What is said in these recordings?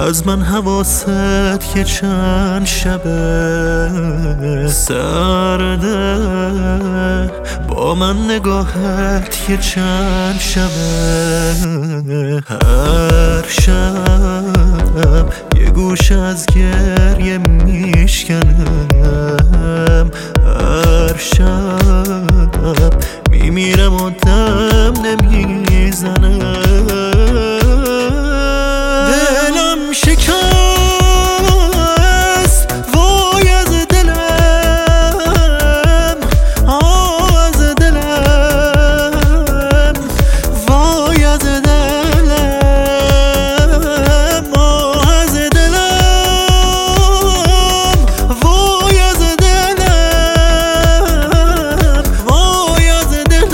از من حواست که چند شبه سرده، با من نگاهت که چند شبه. هر شب یه گوش از گریه میشکنم، هر شب میمیرم و دم نمیزنم. دلم شکست وای از دلم، از دلم وای از دلم، از دلم وای از دلم، وای از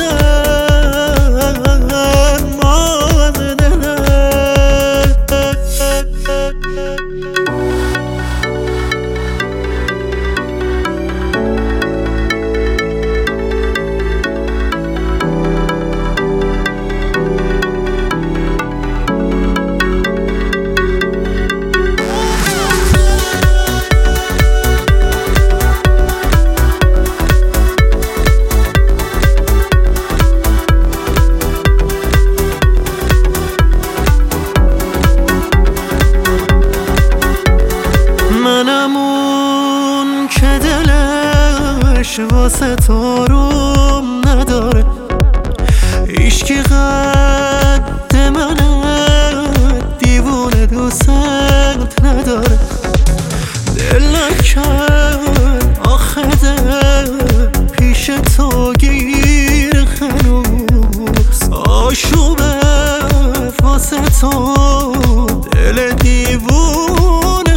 واسه تو روم نداره، هیچکی قد منه، دیوونه دوست نداره. دل نکرد آخه پیش تو گیر هنوز، آشوبه واسه تو دل دیوونه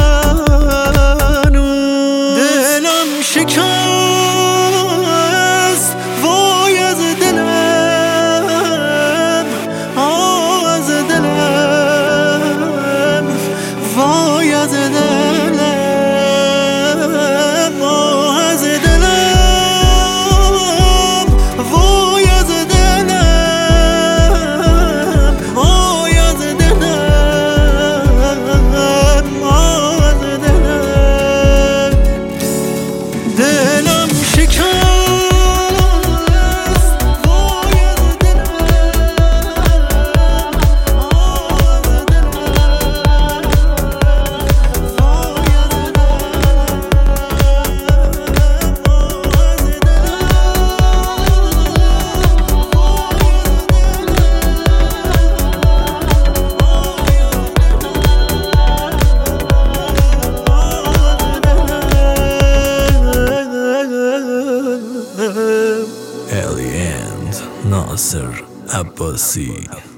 هنوز. دلم شکست Nasser Abbasi.